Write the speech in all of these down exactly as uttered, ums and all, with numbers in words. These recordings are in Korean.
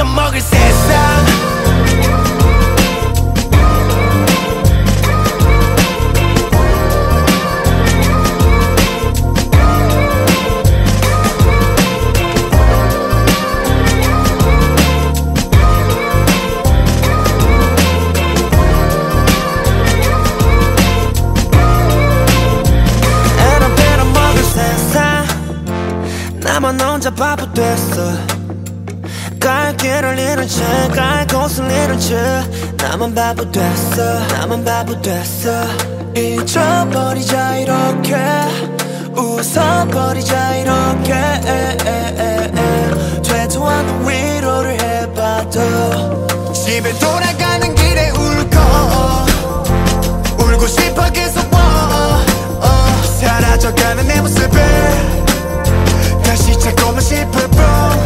빌어먹을 세상 나만 혼자 바보 됐어 갈 길을 잃은 채 갈 곳을 잃은 채 나만 바보 됐어 나만 바보 됐어 잊어버리자 이렇게 웃어버리자 이렇게 되도 않는 위로를 해봐도 집에 돌아가는 길에 울고 울고 싶어 계속 사라져가는 내 모습을 다시 찾고만 싶을 뿐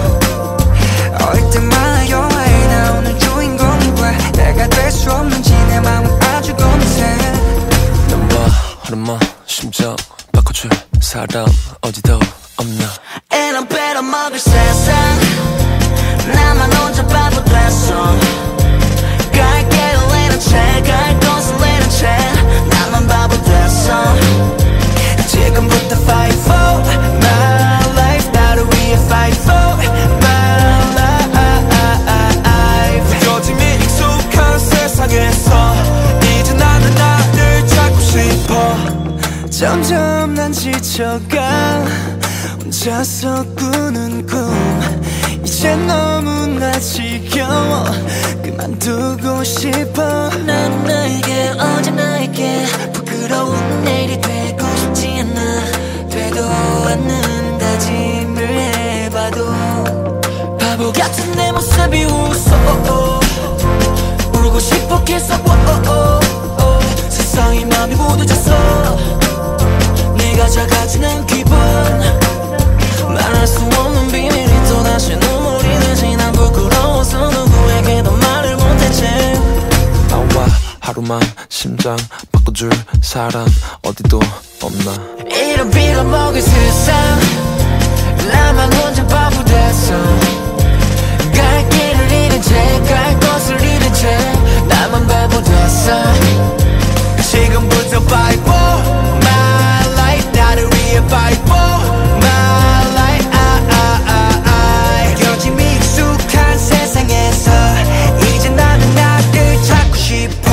어릴 때마다 영화에 나오는 주인공과 내가 될 수 없는지 내 맘은 아주 고민해 넘버 하루만 심장 바꿔줄 사람 어디도 없나 And I'm better 먹을 세상 나만 혼자 바보 됐어 갈 길을 잃은 채 갈 곳을 잃은 채 나만 바보 됐어 지금부터 fight for my life 나를 위해 fight for my life 요즘 이 익숙한 세상에서 이제 나는 나를 찾고 싶어 점점 난 지쳐가 혼자서 꾸는 꿈 이제 너무나 지겨워 그만두고 싶어 난 나에게 어제 나에게 부끄러운 내일이 되고 싶지 않아 되도 않는 다짐을 해봐도 바보 같은 내 모습이 웃어 울고 싶어 계속 세상이 맘이 무뎌졌어 네가 작아지는 기분 말할 수 없는 비밀이 또다시 눈물이 나지 난 부끄러워서 누구에게도 말을 못했지 나와 하루만 심장 바꿔줄 사람 어디도 없나 이런 빌어먹을 세상 나만 혼자 바보 됐어 갈 길을 잃은 채 갈 곳을 잃은 채 나만 바보 됐어 지금부터 fight for my life 나를 위해 fight for my life 요즘 익숙한 세상에서 이제 나는 나를 찾고 싶어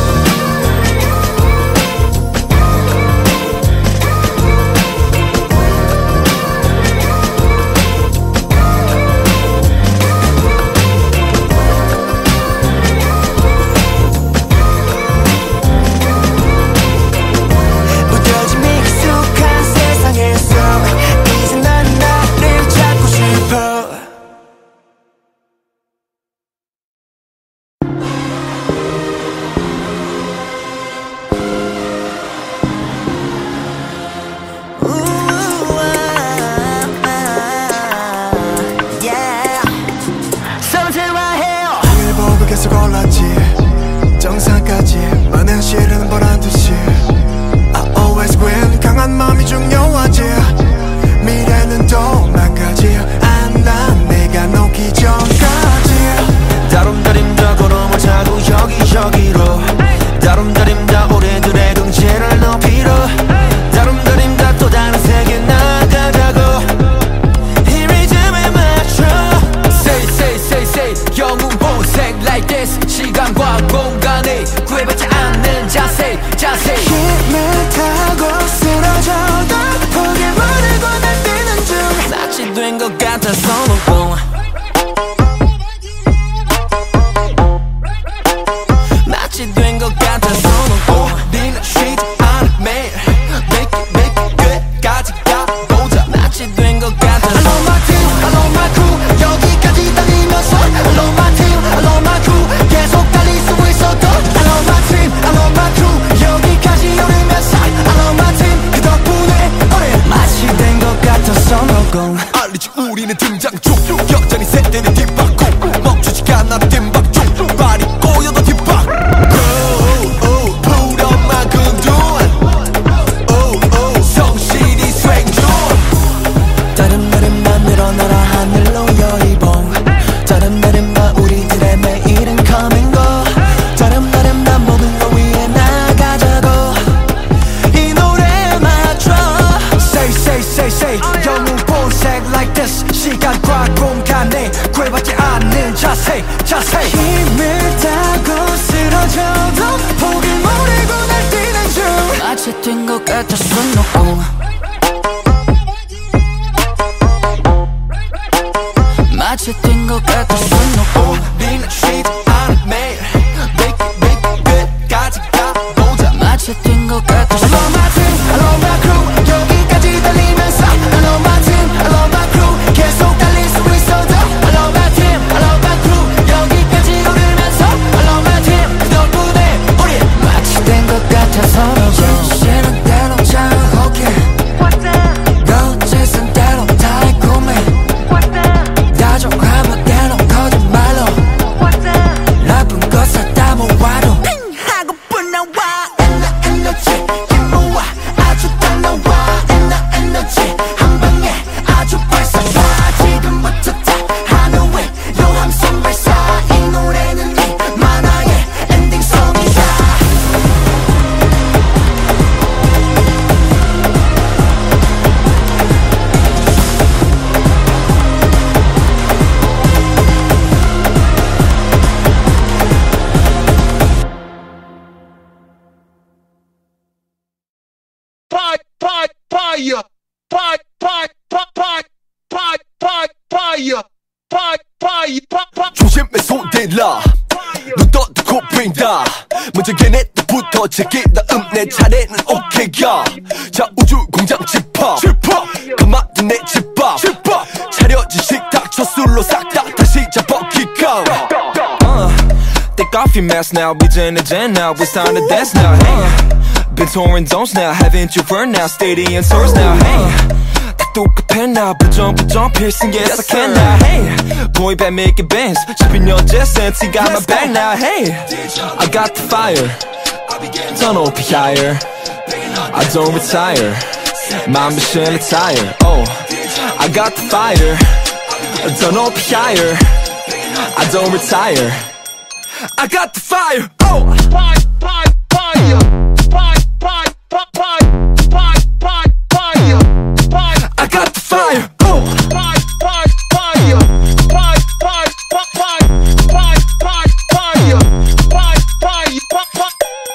계속 올랐지 정상까지 많은 실은 보란 듯이 I always win 강한 마음이 중요하지 미래는 또 망가지 안난 내가 놓기 전까지 다름다림다 걸음을 타고 여기저기로 다름다림다 우리들의 경제를 높이러 다름다림다 또 다른 세계 나가자고 이 리듬에 맞춰 Say say say say 영웅본색 like this 시간과 공간이 구애받지 않는 자세 자세 힘을 타고 쓰러져도 포기만을 권할 중 낯이 된 것 같아서 놓고 낯이 된 것 같아서 놓고 우리는 쉬지 않을 매일 make it make it 끝까지 가보자 낯이 된 것 같아서 I love my team, I love my crew 여기까지 달리면서 I love my team, I love my crew 계속 달릴 수 있어도 I love my team, I love my crew 여기까지 오르면서 I love my team 그 덕분에 오래 낯이 된 것 같아서 놓고 알리지 우리는 등장 중 여전히 세대는 뒷바퀴 멈추지 않아 뒷박 중 발이 꼬여도 뒷박 풀어만 근둔 성실히 수행 중 다른 날은 맘대로 날아 하늘로 여의봉 다른 날은 같았어 no 마치 뛴 것 같았어 no 우리는 쉬지 않아 매일 Make it make it 끝까지 가보자 마치 뛴 것 같았어 I love my team, I love my crew 여기까지 달리면서 I love my team, I love my crew 계속 달릴 수 있어도 I love my team, I love my crew 여기까지 걸으면서 I love my team 그 덕분에 우리 마치 된 것 같아서 쉬는 대로 자유롭게 거짓은 대로 달콤해 다정하면 대로 거짓말로 나쁜 거 사다 모아도 하고픈 나와 에너지 김모아 아주 딱 나와 에너 에너지 한 방에 아주 발사가 지금부터 다 하늘에 요함성 발사 이 노래는 이 만화의 엔딩송이다 Fire, fire, fire, fire, fire, fire, fire, fire, fire, fire, fire, fire. 조심해 손대라 눈 떠두고 빈다 먼저 걔네들부터 제게 다음 내 차례는 오케이야 자 우주 공장 집합 가마든 내 집밥 차려진 식탁 저술로 싹 다 다시 잡아 기강 Take off your mask now, we in the gen now, it's time to dance now, hey. Been touring zones now, haven't you heard now, steady and source now, hey. 다 똑같아 now, but jump, but jump, piercing, yes, I can now, hey. Boy band making bands, shipping your jet sense, he got my back now, hey. I got the fire, don't open higher, I don't retire, my mission attire, oh. I got the fire, don't open higher, I don't retire. I got the fire, oh! Fire, fire, fire, fire, fire, fire, fire, fire, fire, fire. I got the fire, oh! Fire, fire, fire, fire, fire, fire, fire, fire, fire, fire, fire, fire.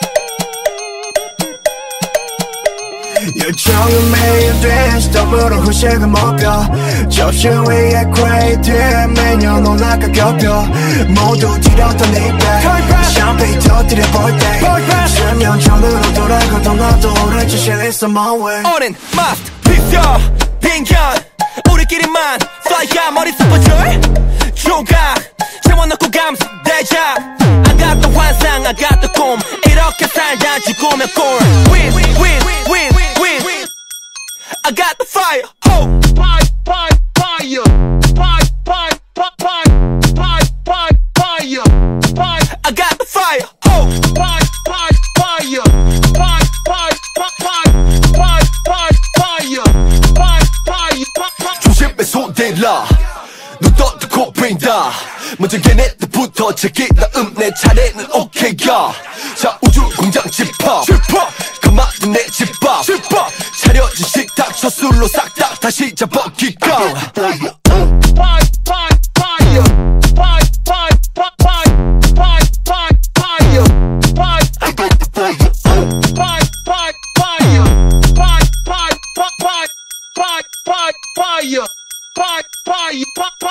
요청은 매일 돼 스톱으로 후식을 먹여 접시 위에 크레이트 매년 올라가 겹겨 모두 뒤렸던 내백 샴페인 터뜨려볼 때 십 년 전으로 돌아가던 나도 오래 지실 있어 my way 오랜 마스터 피서 빈견 우리끼리만 fly야 머릿속 버절 조각 채워넣고 감수대자 I got the 환상 I got the 꿈 이렇게 살다 죽으면 꼴 Win win win win I got the fire oh fire fire fire fire fire fire fire fire fire fire I got the fire oh fire fire fire fire fire fire fire fire fire fire fire fire 조심해 손대라 눈 떠두고 빈다 먼저 걔네들부터 제게 다음 내 차례는 오케이야 자 우주 공장 집합 가마든 내 집밥 차려진 식탁 저술로 싹 다 다시 잡아 기강 Fire, fire, fire, fire, fire, fire, fire, fire, fire, fire. I got the fire, fire, fire, fire, fire, fire, fire, fire, fire, fire, fire, fire, fire.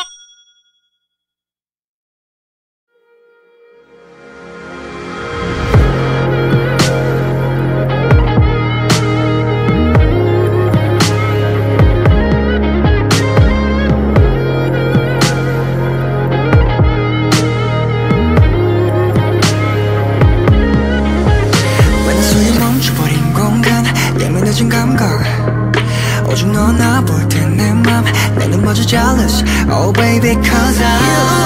예민해진 감각 오직 너 나 볼 때 내 맘 내는 마저 jealous Oh baby cause I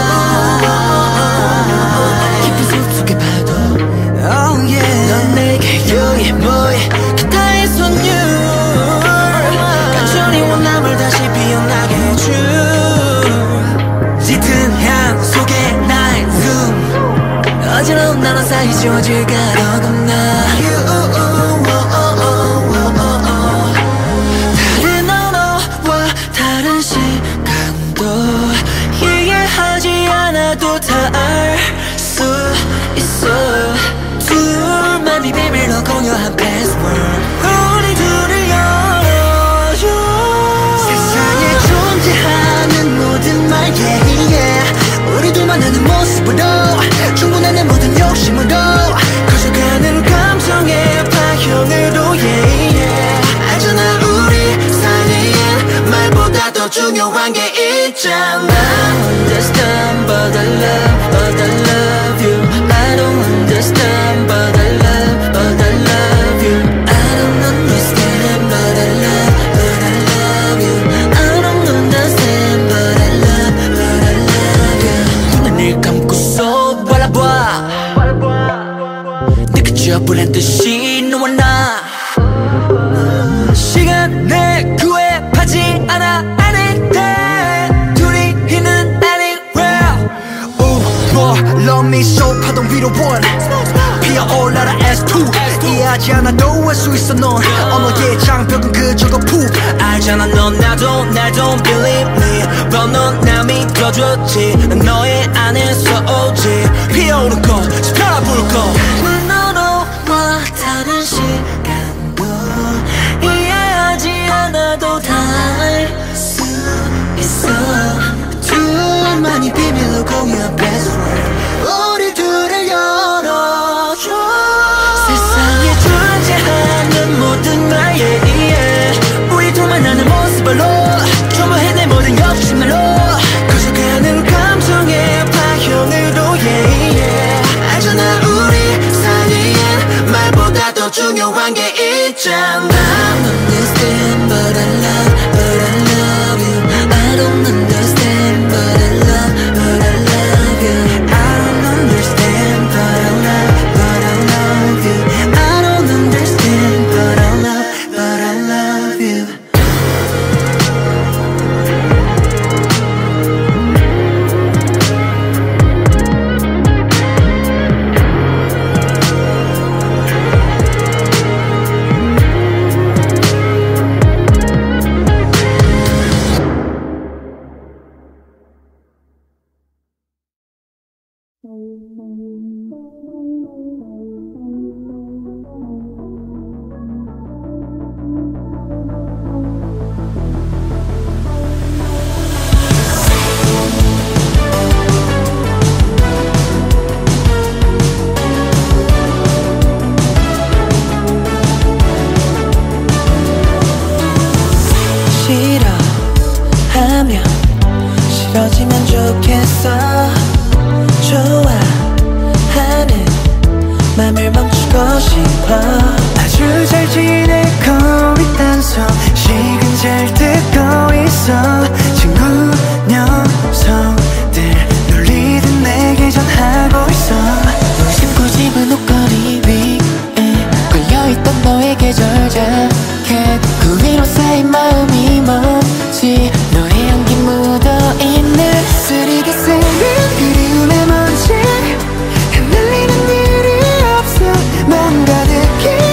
깊은 숲속에 파도 Oh yeah 넌 내게 여기 뭐해 기타의 손율 간절히 원함을 다시 피어나게 해줄 짙은 향 속에 나의 zoom 어지러운 나눠 사이 지워질까 더 겁나 둘만이 비밀로 공유한 password 우리 둘 중요한 게 있잖아. Understand but I love, but I love you. I don't understand but I love, but I love you. I don't understand but I love, but I love you. I don't understand but I love, but I love you. 눈을 감고서 바라봐. 내가 보란 듯이 너와 나 시간에 구애하지 않아 anything. 둘이 있는 anywhere. Ooh, boy, love me so 파동 위로 one 피어올라라 에스 투 이해하지 않아도 할 수 있어 넌 언어의 장벽은 그저거 푹 알잖아 넌 나도 날 don't believe me but 넌 날 믿어줬지 난 너의 안에서 오지 피어오른 꽃 지펴라 불꽃 너와 다른 시간도 이해하지 않아도 다 알 수 있어. 둘만이 비밀로 공유한 password 우리 둘을 열어줘. 세상에 존재하는 모든 말에 yeah. 우리 둘만 아는 모습으로 전부해 내 모든 욕심으로 커져가는 감정의 파형으로 yeah, yeah. 알잖아 우리 사이엔 말보다 더 중요한 게 있잖아. I don't understand but I love, but I love you. I don't understand but I love, but I love you. I don't understand but I love, but I love you. I don't understand but I love, but I love you. 싫어하면 싫어지면 좋겠어. 좋아하는 맘을 멈추고 싶어. 아주 잘 지내고 있단 소식은 잘 듣고 있어. 친구 녀석들 놀리듯 내게 전하고 있어. 신고 집은 옷걸이 위에 걸려있던 너의 계절 자켓 그 위로 쌓인 마음이 뭔지 너의 향기 묻어있는 쓰리게 쓰는 그리움의 먼지 흩날리는 일이 없어. 뭔가 느끼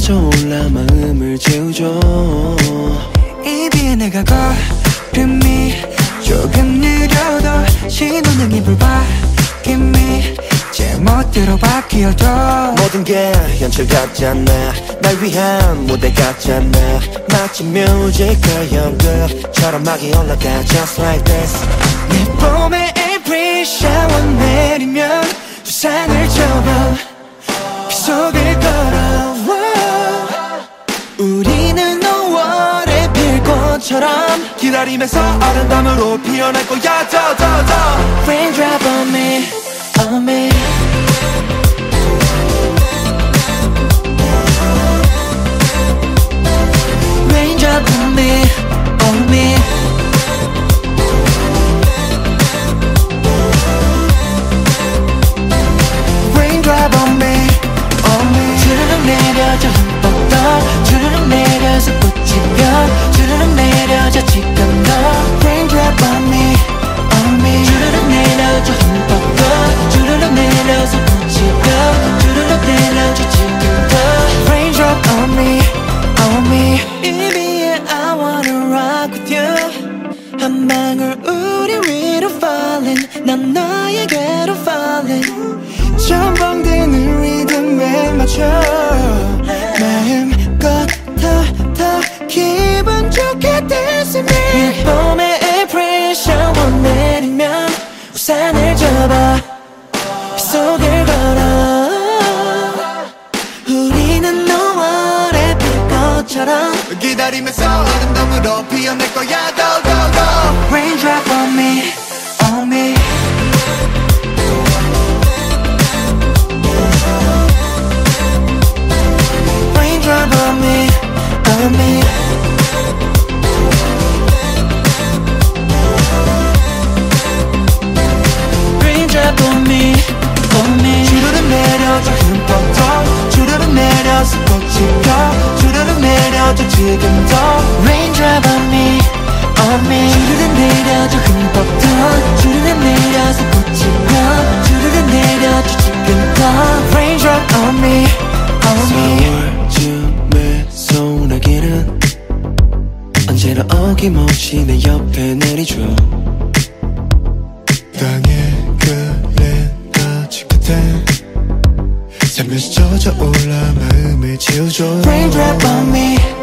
젖어올라 마음을 재우죠. 입이 내가 걸음이 조금 느려도 신호등이 불바뀜이 제 멋대로 바뀌어도 모든 게 연출 같잖아. 날 위한 무대 같잖아. 마치 뮤지컬 연극처럼 막이 올라가 just like this. 내 봄에 April shower 내리면 두 산을 접어 그 속을 걸어와. 우리는 오월의 빌꽃처럼 기다리면서 아름다움으로 피어날 거야. 더 더 더 Raindrop on me, on me. Raindrop on me, on me. Raindrop on me, on me. 주르륵 내려져 흠뻑 더 주르륵 내려서 꽃이 펴 주르륵 내려져 지금 더 Raindrop on me, on me. 주르륵 내려져 흠뻑 더 주르륵 내려서 꽃이 펴 주르륵 내려져 지금 더 Raindrop on me, on me. 이 비에 I wanna rock with you. 한 방울 우리 위로 falling 난 너에게로 falling. 전방되는 리듬에 맞춰 마음껏 더 더 기분 좋게 dance with me. 이 봄에 April shower 내리면 우산을 접어 그 속을 걸어. 우리는 노을의 빛꽃처럼 기다리면서 아름다움으로 피어날 거야. Go go go. Raindrop on me, on me. Raindrop on me, on me. Raindrop on me, on me. 주르륵 내려져 흠뻑 더 주르륵 내려서 꽃이 펴 주르륵 내려져 지금 더 Raindrop on me, on me. 주르륵 내려져 흠뻑 더 주르륵 내려서 꽃이 펴 주르륵 내려져 지금 더 Raindrop on me, on me. 사월쯤에 소나기는 언제나 어김없이 내 옆에 내리죠. 땅에 그린 가지 끝에 살면서 젖어올라 마음을 채우죠. Raindrop on me,